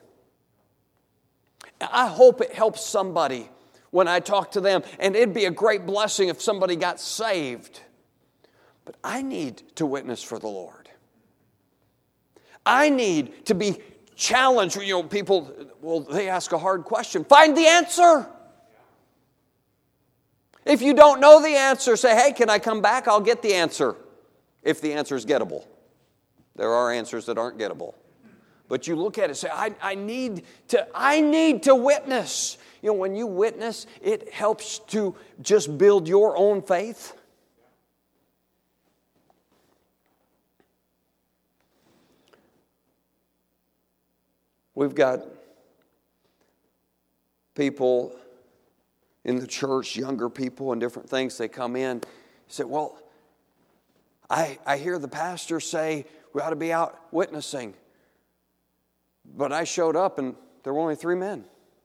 I hope it helps somebody when I talk to them, and it'd be a great blessing if somebody got saved. But I need to witness for the Lord. I need to be challenged. You know, people, well, they ask a hard question. Find the answer. If you don't know the answer, say, hey, can I come back? I'll get the answer. If the answer is gettable. There are answers that aren't gettable. But you look at it and say, I need to witness. You know, when you witness, it helps to just build your own faith. We've got people in the church, younger people and different things. They come in, say, well, I hear the pastor say we ought to be out witnessing. But I showed up and there were only 3 men.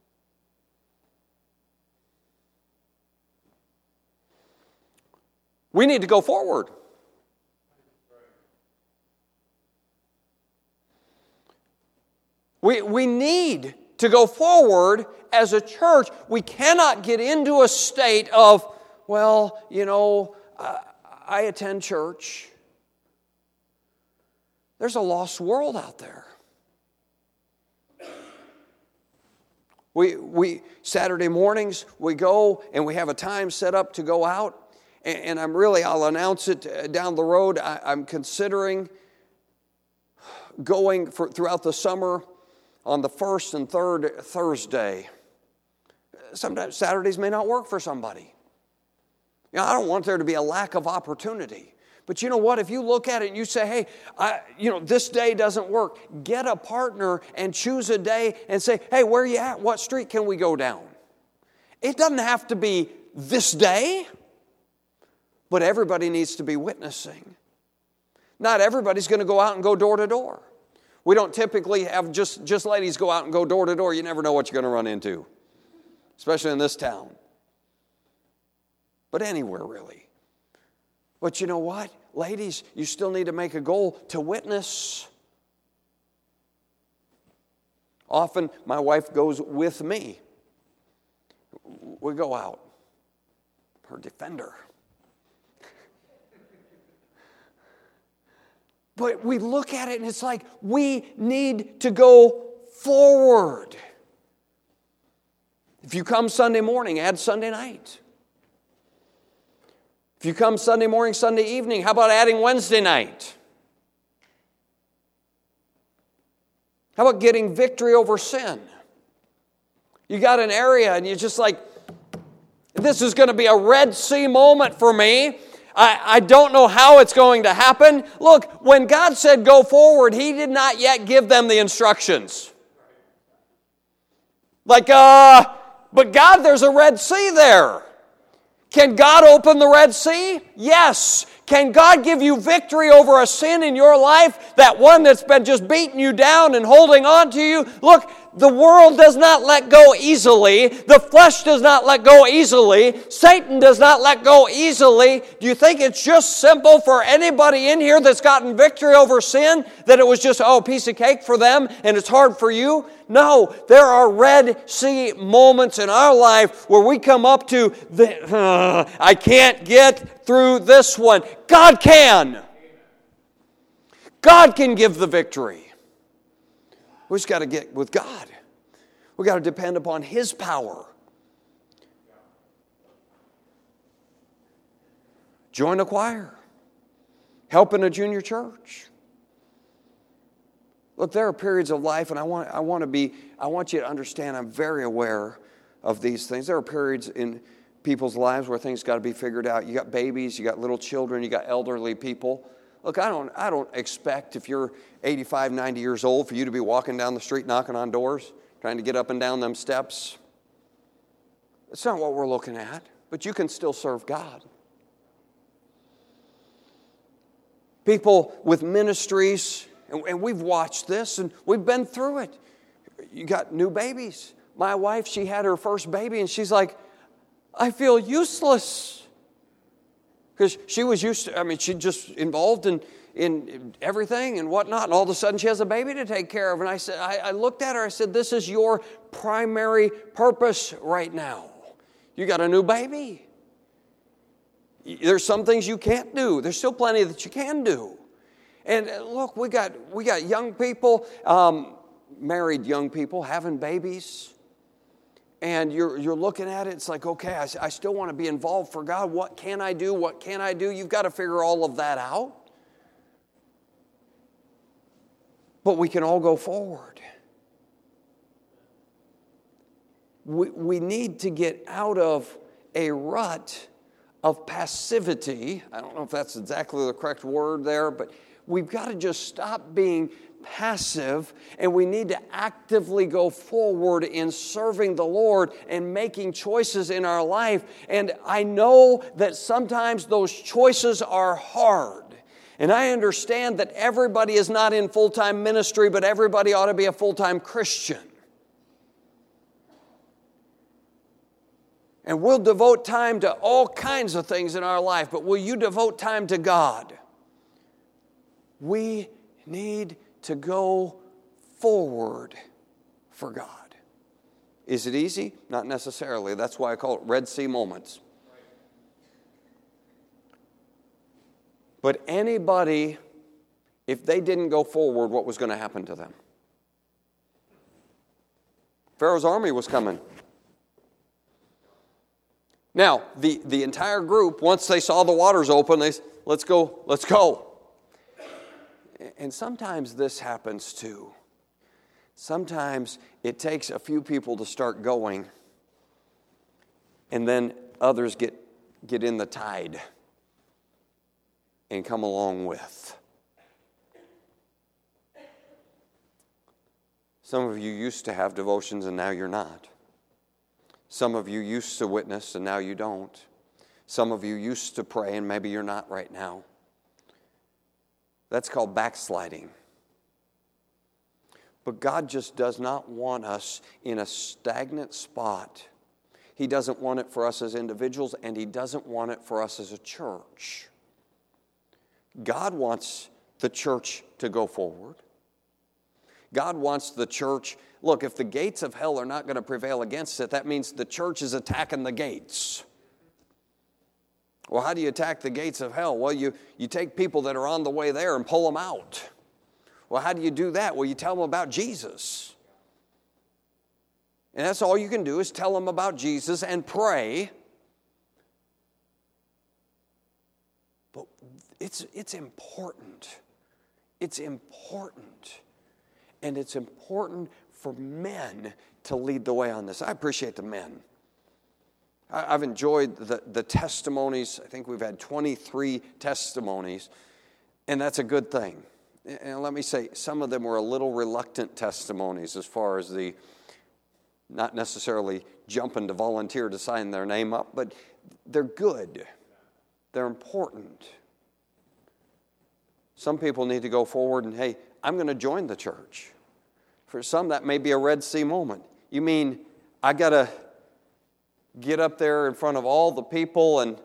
We need to go forward. We need to go forward as a church. We cannot get into a state of, well, you know, I attend church. There's a lost world out there. We Saturday mornings, we go and we have a time set up to go out. And I'll announce it down the road. I'm considering going throughout the summer on the first and third Thursday. Sometimes Saturdays may not work for somebody. You know, I don't want there to be a lack of opportunity. But you know what? If you look at it and you say, hey, this day doesn't work, get a partner and choose a day and say, hey, where are you at? What street can we go down? It doesn't have to be this day, but everybody needs to be witnessing. Not everybody's going to go out and go door to door. We don't typically have just ladies go out and go door to door. You never know what you're going to run into, especially in this town. But anywhere, really. But you know what? Ladies, you still need to make a goal to witness. Often, my wife goes with me. We go out. Her defender. But we look at it and it's like we need to go forward. If you come Sunday morning, add Sunday night. If you come Sunday morning, Sunday evening, how about adding Wednesday night? How about getting victory over sin? You got an area and you're just like, this is going to be a Red Sea moment for me. I don't know how it's going to happen. Look, when God said go forward, He did not yet give them the instructions. Like, but God, there's a Red Sea there. Can God open the Red Sea? Yes. Can God give you victory over a sin in your life? That one that's been just beating you down and holding on to you? Look, the world does not let go easily. The flesh does not let go easily. Satan does not let go easily. Do you think it's just simple for anybody in here that's gotten victory over sin, that it was just, a piece of cake for them and it's hard for you? No, there are Red Sea moments in our life where we come up to, I can't get through this one. God can. God can give the victory. We just got to get with God. We got to depend upon His power. Join a choir. Help in a junior church. Look, there are periods of life, and I want you to understand, I'm very aware of these things. There are periods in people's lives where things got to be figured out. You got babies, you got little children, you got elderly people. Look, I don't expect if you're 85, 90 years old for you to be walking down the street knocking on doors, trying to get up and down them steps. That's not what we're looking at, but you can still serve God. People with ministries, and we've watched this, and we've been through it. You got new babies. My wife, she had her first baby, and she's like, I feel useless. Because she was used to, she just involved in everything and whatnot, and all of a sudden she has a baby to take care of. And I looked at her, I said, this is your primary purpose right now. You got a new baby. There's some things you can't do. There's still plenty that you can do. And look, we got young people, married young people having babies. And you're looking at it, it's like, okay, I still want to be involved for God. What can I do? What can I do? You've got to figure all of that out. But we can all go forward. We need to get out of a rut of passivity. I don't know if that's exactly the correct word there, but we've got to just stop being passive, and we need to actively go forward in serving the Lord and making choices in our life. And I know that sometimes those choices are hard. And I understand that everybody is not in full-time ministry, but everybody ought to be a full-time Christian. And we'll devote time to all kinds of things in our life, but will you devote time to God? We need to go forward for God. Is it easy? Not necessarily. That's why I call it Red Sea moments. But anybody, if they didn't go forward, what was going to happen to them? Pharaoh's army was coming. Now, the entire group, once they saw the waters open, they said, let's go. And sometimes this happens too. Sometimes it takes a few people to start going, and then others get in the tide and come along with. Some of you used to have devotions and now you're not. Some of you used to witness and now you don't. Some of you used to pray and maybe you're not right now. That's called backsliding. But God just does not want us in a stagnant spot. He doesn't want it for us as individuals, and He doesn't want it for us as a church. God wants the church to go forward. God wants the church. Look, if the gates of hell are not going to prevail against it, that means the church is attacking the gates. Well, how do you attack the gates of hell? Well, you take people that are on the way there and pull them out. Well, how do you do that? Well, you tell them about Jesus. And that's all you can do is tell them about Jesus and pray. But it's important. It's important. And it's important for men to lead the way on this. I appreciate the men. I've enjoyed the testimonies. I think we've had 23 testimonies, and that's a good thing. And let me say, some of them were a little reluctant testimonies as far as the not necessarily jumping to volunteer to sign their name up, but they're good. They're important. Some people need to go forward and, hey, I'm going to join the church. For some, that may be a Red Sea moment. You mean I got to get up there in front of all the people and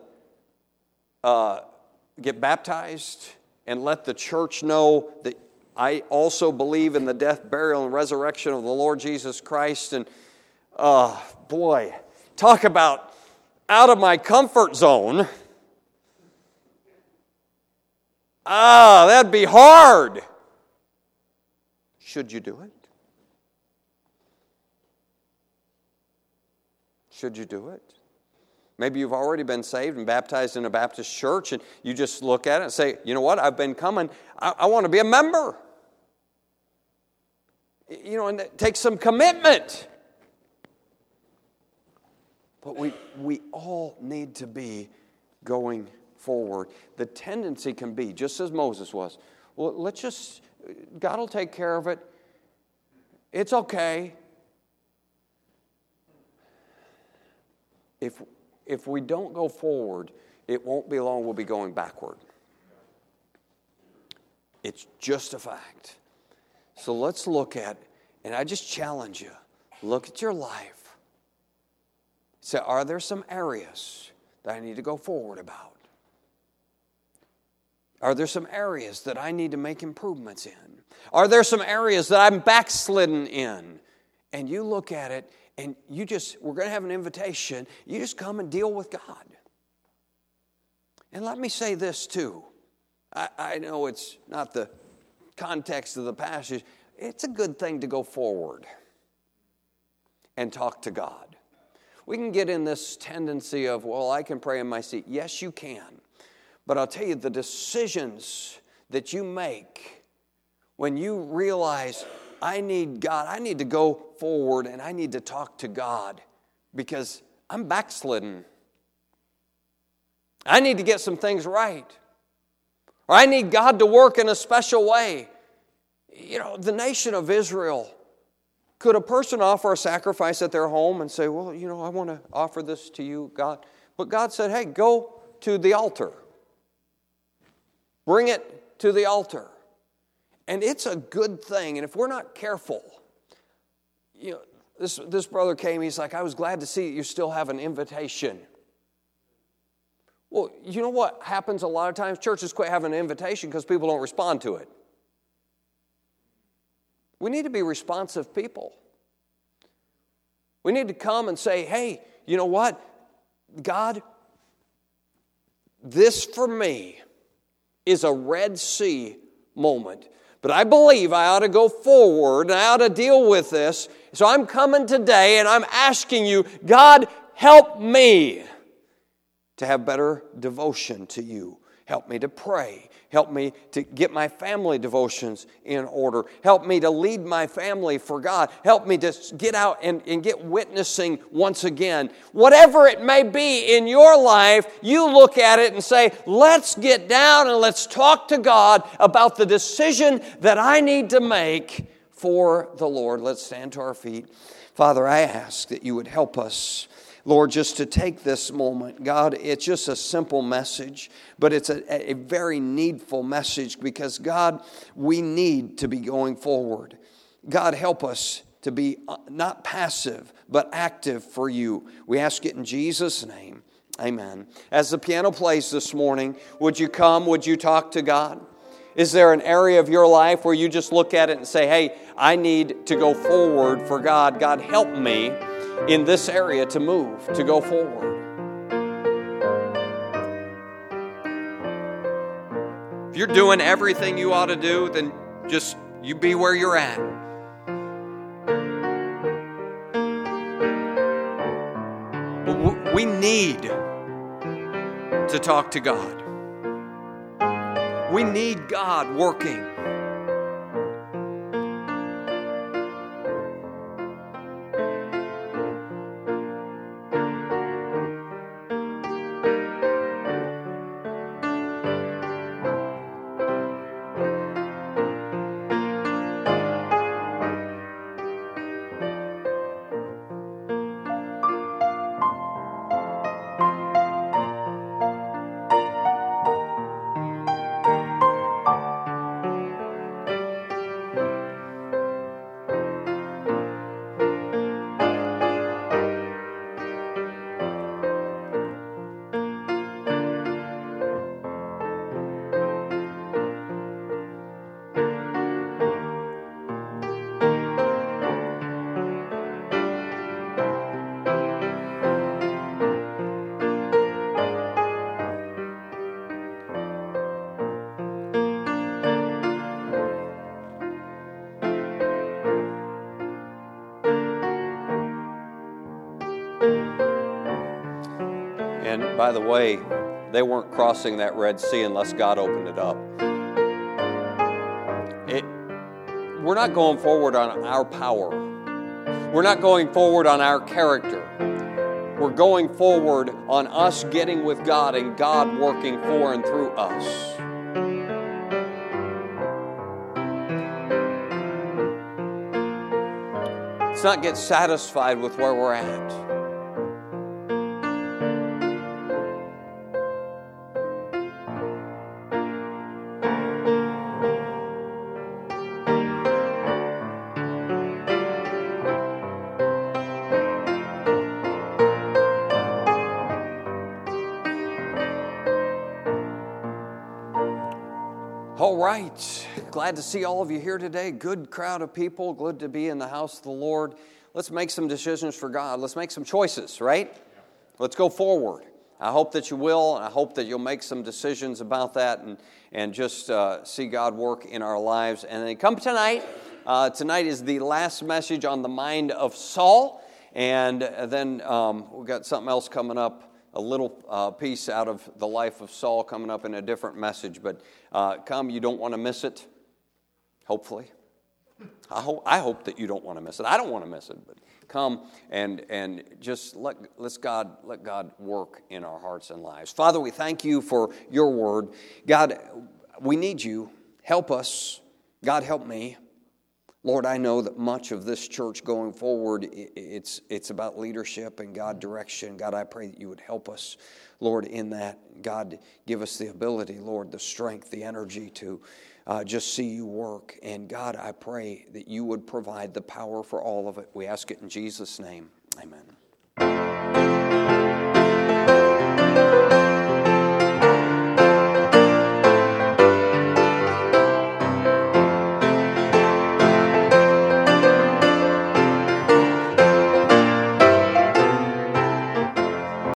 get baptized and let the church know that I also believe in the death, burial, and resurrection of the Lord Jesus Christ? And boy, talk about out of my comfort zone. That'd be hard. Should you do it? Should you do it? Maybe you've already been saved and baptized in a Baptist church, and you just look at it and say, you know what, I've been coming. I want to be a member. You know, and it takes some commitment. But we all need to be going forward. The tendency can be, just as Moses was, well, God will take care of it. It's okay. If we don't go forward, it won't be long we'll be going backward. It's just a fact. So let's look at, and I just challenge you, look at your life. Say, are there some areas that I need to go forward about? Are there some areas that I need to make improvements in? Are there some areas that I'm backslidden in? And you look at it, and we're going to have an invitation. You just come and deal with God. And let me say this too. I know it's not the context of the passage. It's a good thing to go forward and talk to God. We can get in this tendency of, well, I can pray in my seat. Yes, you can. But I'll tell you, the decisions that you make when you realize, I need God, I need to go forward and I need to talk to God because I'm backslidden. I need to get some things right. Or I need God to work in a special way. You know, the nation of Israel, could a person offer a sacrifice at their home and say, well, you know, I want to offer this to you, God. But God said, hey, go to the altar. Bring it to the altar. And it's a good thing. And if we're not careful, you know, this brother came, he's like, I was glad to see that you still have an invitation. Well, you know what happens a lot of times? Churches quit having an invitation because people don't respond to it. We need to be responsive people. We need to come and say, hey, you know what? God, this for me is a Red Sea moment. But I believe I ought to go forward and I ought to deal with this. So I'm coming today and I'm asking you, God, help me to have better devotion to you. Help me to pray. Help me to get my family devotions in order. Help me to lead my family for God. Help me to get out and get witnessing once again. Whatever it may be in your life, you look at it and say, let's get down and let's talk to God about the decision that I need to make for the Lord. Let's stand to our feet. Father, I ask that you would help us Lord, just to take this moment. God, it's just a simple message, but it's a very needful message because, God, we need to be going forward. God, help us to be not passive, but active for you. We ask it in Jesus' name. Amen. As the piano plays this morning, would you come? Would you talk to God? Is there an area of your life where you just look at it and say, hey, I need to go forward for God. God, help me in this area to move, to go forward. If you're doing everything you ought to do, then just you be where you're at. But we need to talk to God. We need God working. And by the way, they weren't crossing that Red Sea unless God opened it up. We're not going forward on our power. We're not going forward on our character. We're going forward on us getting with God and God working for and through us. Let's not get satisfied with where we're at. All right. Glad to see all of you here today. Good crowd of people. Good to be in the house of the Lord. Let's make some decisions for God. Let's make some choices, right? Let's go forward. I hope that you will, and I hope that you'll make some decisions about that and just see God work in our lives. And then come tonight. Tonight is the last message on the mind of Saul. And then we've got something else coming up. A little piece out of the life of Saul coming up in a different message. But come, you don't want to miss it, hopefully. I hope that you don't want to miss it. I don't want to miss it, but come and just let God work in our hearts and lives. Father, we thank you for your word. God, we need you. Help us. God, help me. Lord, I know that much of this church going forward, it's about leadership and God direction. God, I pray that you would help us, Lord, in that. God, give us the ability, Lord, the strength, the energy to just see you work. And God, I pray that you would provide the power for all of it. We ask it in Jesus' name. Amen.